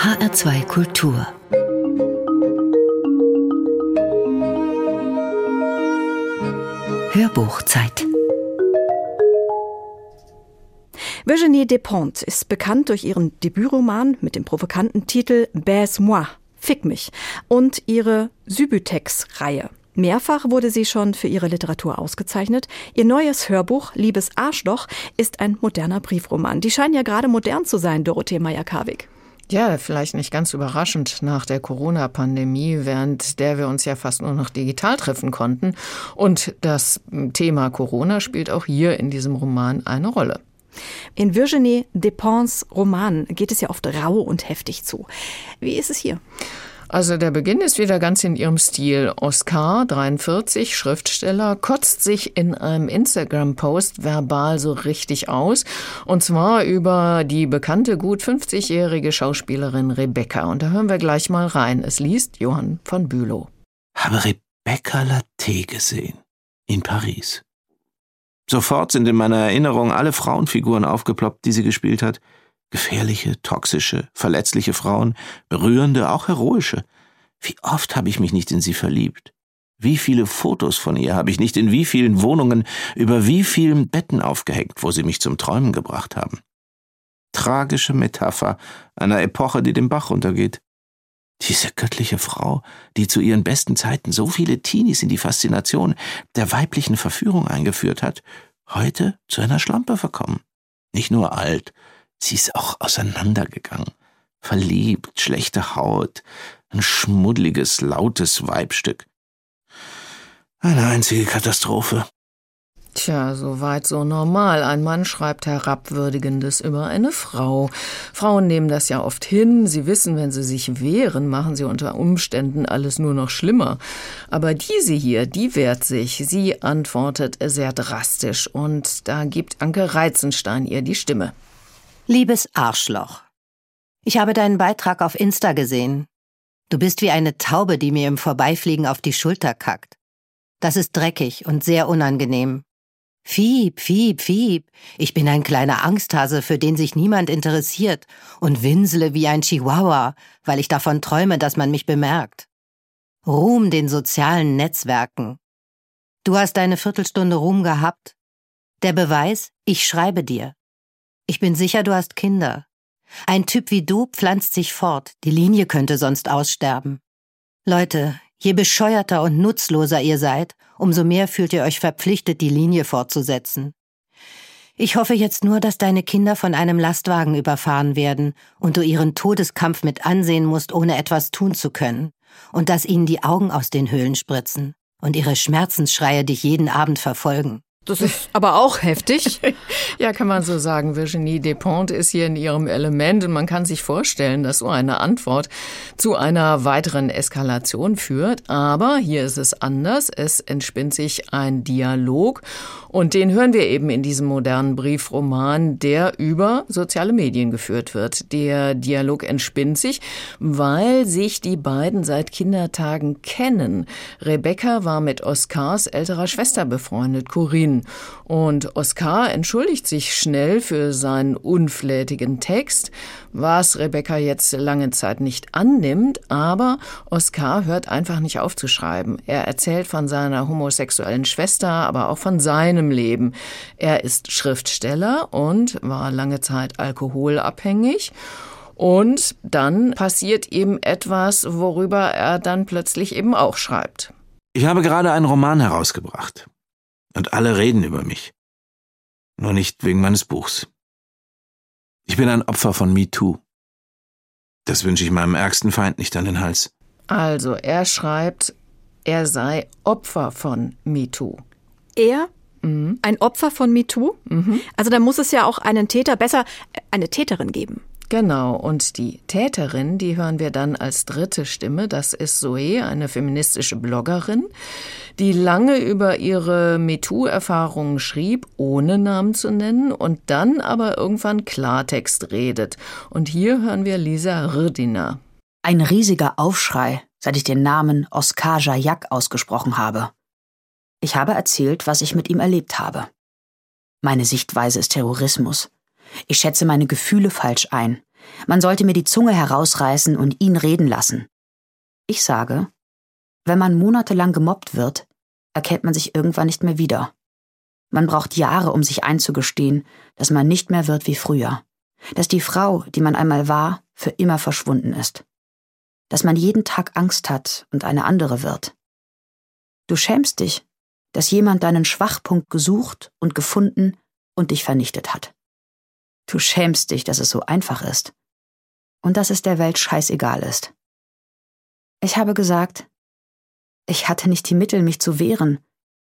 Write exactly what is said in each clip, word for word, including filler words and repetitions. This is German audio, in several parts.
H R zwei Kultur. Hörbuchzeit. Virginie Despentes ist bekannt durch ihren Debütroman mit dem provokanten Titel Baise-moi, Fick mich, und ihre Subutex-Reihe. Mehrfach wurde sie schon für ihre Literatur ausgezeichnet. Ihr neues Hörbuch Liebes Arschloch ist ein moderner Briefroman. Die scheinen ja gerade modern zu sein, Dorothee Meyer-Karwig. Ja, vielleicht nicht ganz überraschend nach der Corona-Pandemie, während der wir uns ja fast nur noch digital treffen konnten. Und das Thema Corona spielt auch hier in diesem Roman eine Rolle. In Virginie Despentes' Roman geht es ja oft rau und heftig zu. Wie ist es hier? Also der Beginn ist wieder ganz in ihrem Stil. Oskar, dreiundvierzig, Schriftsteller, kotzt sich in einem Instagram-Post verbal so richtig aus. Und zwar über die bekannte, gut fünfzigjährige Schauspielerin Rebecca. Und da hören wir gleich mal rein. Es liest Johann von Bülow. Habe Rebecca Latte gesehen. In Paris. Sofort sind in meiner Erinnerung alle Frauenfiguren aufgeploppt, die sie gespielt hat. Gefährliche, toxische, verletzliche Frauen, berührende, auch heroische. Wie oft habe ich mich nicht in sie verliebt? Wie viele Fotos von ihr habe ich nicht in wie vielen Wohnungen, über wie vielen Betten aufgehängt, wo sie mich zum Träumen gebracht haben? Tragische Metapher einer Epoche, die den Bach runtergeht. Diese göttliche Frau, die zu ihren besten Zeiten so viele Teenies in die Faszination der weiblichen Verführung eingeführt hat, heute zu einer Schlampe verkommen. Nicht nur alt, sie ist auch auseinandergegangen. Verliebt, schlechte Haut, ein schmuddeliges, lautes Weibstück. Eine einzige Katastrophe. Tja, soweit so normal. Ein Mann schreibt Herabwürdigendes über eine Frau. Frauen nehmen das ja oft hin. Sie wissen, wenn sie sich wehren, machen sie unter Umständen alles nur noch schlimmer. Aber diese hier, die wehrt sich. Sie antwortet sehr drastisch. Und da gibt Anke Reitzenstein ihr die Stimme. Liebes Arschloch. Ich habe deinen Beitrag auf Insta gesehen. Du bist wie eine Taube, die mir im Vorbeifliegen auf die Schulter kackt. Das ist dreckig und sehr unangenehm. Fiep, fiep, fiep. Ich bin ein kleiner Angsthase, für den sich niemand interessiert und winsele wie ein Chihuahua, weil ich davon träume, dass man mich bemerkt. Ruhm den sozialen Netzwerken. Du hast deine Viertelstunde Ruhm gehabt. Der Beweis, ich schreibe dir. Ich bin sicher, du hast Kinder. Ein Typ wie du pflanzt sich fort, die Linie könnte sonst aussterben. Leute, je bescheuerter und nutzloser ihr seid, umso mehr fühlt ihr euch verpflichtet, die Linie fortzusetzen. Ich hoffe jetzt nur, dass deine Kinder von einem Lastwagen überfahren werden und du ihren Todeskampf mit ansehen musst, ohne etwas tun zu können, und dass ihnen die Augen aus den Höhlen spritzen und ihre Schmerzensschreie dich jeden Abend verfolgen. Das ist aber auch heftig. Ja, kann man so sagen. Virginie Despentes ist hier in ihrem Element und man kann sich vorstellen, dass so eine Antwort zu einer weiteren Eskalation führt. Aber hier ist es anders. Es entspinnt sich ein Dialog und den hören wir eben in diesem modernen Briefroman, der über soziale Medien geführt wird. Der Dialog entspinnt sich, weil sich die beiden seit Kindertagen kennen. Rebecca war mit Oskars älterer Schwester befreundet, Corinne. Und Oskar entschuldigt sich schnell für seinen unflätigen Text, was Rebecca jetzt lange Zeit nicht annimmt, aber Oskar hört einfach nicht auf zu schreiben. Er erzählt von seiner homosexuellen Schwester, aber auch von seinem Leben. Er ist Schriftsteller und war lange Zeit alkoholabhängig. Und dann passiert ihm etwas, worüber er dann plötzlich eben auch schreibt. Ich habe gerade einen Roman herausgebracht. Und alle reden über mich. Nur nicht wegen meines Buchs. Ich bin ein Opfer von MeToo. Das wünsche ich meinem ärgsten Feind nicht an den Hals. Also, er schreibt, er sei Opfer von MeToo. Er? Mhm. Ein Opfer von MeToo? Mhm. Also da muss es ja auch einen Täter, besser eine Täterin geben. Genau, und die Täterin, die hören wir dann als dritte Stimme. Das ist Zoe, eine feministische Bloggerin, die lange über ihre MeToo-Erfahrungen schrieb, ohne Namen zu nennen, und dann aber irgendwann Klartext redet. Und hier hören wir Lisa Rdina. Ein riesiger Aufschrei, seit ich den Namen Oskar Jayak ausgesprochen habe. Ich habe erzählt, was ich mit ihm erlebt habe. Meine Sichtweise ist Terrorismus. Ich schätze meine Gefühle falsch ein. man sollte mir die Zunge herausreißen und ihn reden lassen. Ich sage, wenn man monatelang gemobbt wird, erkennt man sich irgendwann nicht mehr wieder. Man braucht Jahre, um sich einzugestehen, dass man nicht mehr wird wie früher. Dass die Frau, die man einmal war, für immer verschwunden ist. Dass man jeden Tag Angst hat und eine andere wird. Du schämst dich, dass jemand deinen Schwachpunkt gesucht und gefunden und dich vernichtet hat. Du schämst dich, dass es so einfach ist und dass es der Welt scheißegal ist. Ich habe gesagt, ich hatte nicht die Mittel, mich zu wehren.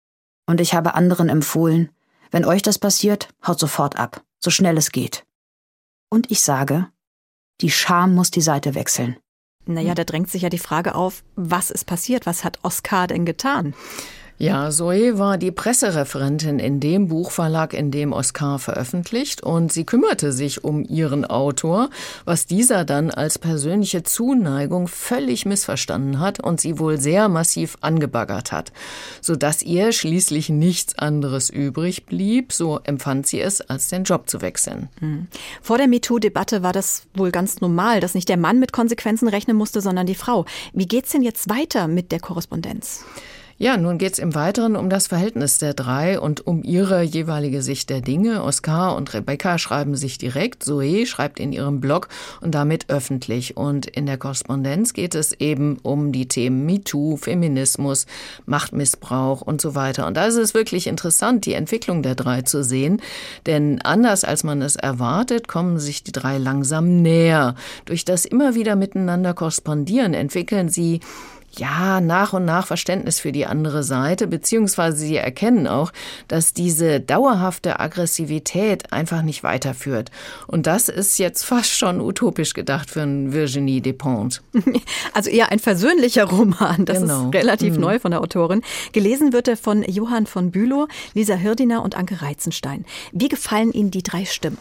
Und ich habe anderen empfohlen, wenn euch das passiert, haut sofort ab, so schnell es geht. Und ich sage, die Scham muss die Seite wechseln. Naja, da drängt sich ja die Frage auf, was ist passiert? Was hat Oskar denn getan? Ja, Zoe war die Pressereferentin in dem Buchverlag, in dem Oskar veröffentlicht, und sie kümmerte sich um ihren Autor, was dieser dann als persönliche Zuneigung völlig missverstanden hat und sie wohl sehr massiv angebaggert hat, sodass ihr schließlich nichts anderes übrig blieb, so empfand sie es, als den Job zu wechseln. Mhm. Vor der MeToo-Debatte war das wohl ganz normal, dass nicht der Mann mit Konsequenzen rechnen musste, sondern die Frau. Wie geht's denn jetzt weiter mit der Korrespondenz? Ja, nun geht's im Weiteren um das Verhältnis der drei und um ihre jeweilige Sicht der Dinge. Oskar und Rebecca schreiben sich direkt, Zoe schreibt in ihrem Blog und damit öffentlich. Und in der Korrespondenz geht es eben um die Themen MeToo, Feminismus, Machtmissbrauch und so weiter. Und da ist es wirklich interessant, die Entwicklung der drei zu sehen. Denn anders als man es erwartet, kommen sich die drei langsam näher. Durch das immer wieder miteinander korrespondieren entwickeln sie ja, nach und nach Verständnis für die andere Seite, beziehungsweise sie erkennen auch, dass diese dauerhafte Aggressivität einfach nicht weiterführt. Und das ist jetzt fast schon utopisch gedacht für einen Virginie Despentes. Also eher ein versöhnlicher Roman, das genau. ist relativ mhm. neu von der Autorin. Gelesen wird er von Johann von Bülow, Lisa Hirdiner und Anke Reitzenstein. Wie gefallen Ihnen die drei Stimmen?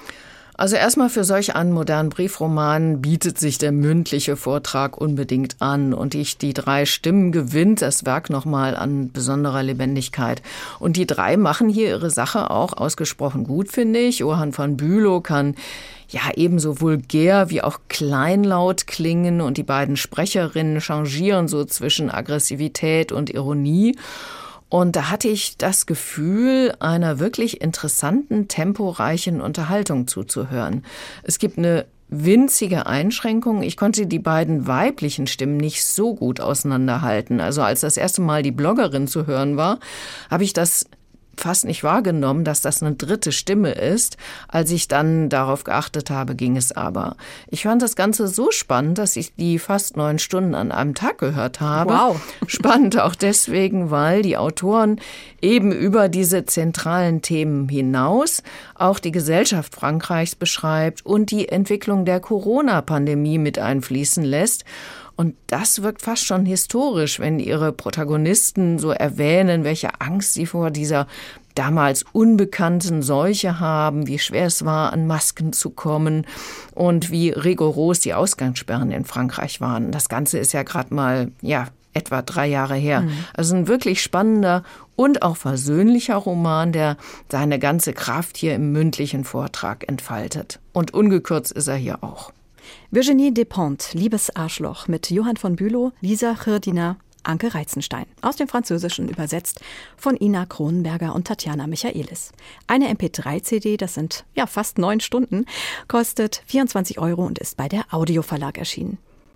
Also erstmal für solch einen modernen Briefroman bietet sich der mündliche Vortrag unbedingt an und ich, die drei Stimmen gewinnt das Werk nochmal an besonderer Lebendigkeit. Und die drei machen hier ihre Sache auch ausgesprochen gut, finde ich. Johann von Bülow kann ja ebenso vulgär wie auch kleinlaut klingen und die beiden Sprecherinnen changieren so zwischen Aggressivität und Ironie. Und da hatte ich das Gefühl, einer wirklich interessanten, temporeichen Unterhaltung zuzuhören. Es gibt eine winzige Einschränkung. Ich konnte die beiden weiblichen Stimmen nicht so gut auseinanderhalten. Also als das erste Mal die Bloggerin zu hören war, habe ich das fast nicht wahrgenommen, dass das eine dritte Stimme ist. Als ich dann darauf geachtet habe, ging es aber. Ich fand das Ganze so spannend, dass ich die fast neun Stunden an einem Tag gehört habe. Wow. Spannend auch deswegen, weil die Autoren eben über diese zentralen Themen hinaus auch die Gesellschaft Frankreichs beschreibt und die Entwicklung der Corona-Pandemie mit einfließen lässt. Und das wirkt fast schon historisch, wenn ihre Protagonisten so erwähnen, welche Angst sie vor dieser damals unbekannten Seuche haben, wie schwer es war, an Masken zu kommen und wie rigoros die Ausgangssperren in Frankreich waren. Das Ganze ist ja gerade mal, ja, etwa drei Jahre her. Mhm. Also ein wirklich spannender und auch versöhnlicher Roman, der seine ganze Kraft hier im mündlichen Vortrag entfaltet. Und ungekürzt ist er hier auch. Virginie Despentes, Liebes Arschloch mit Johann von Bülow, Lisa Hirdiner, Anke Reitzenstein. Aus dem Französischen übersetzt von Ina Kronenberger und Tatjana Michaelis. Eine M P drei C D, das sind ja fast neun Stunden, kostet vierundzwanzig Euro und ist bei der Audio Verlag erschienen.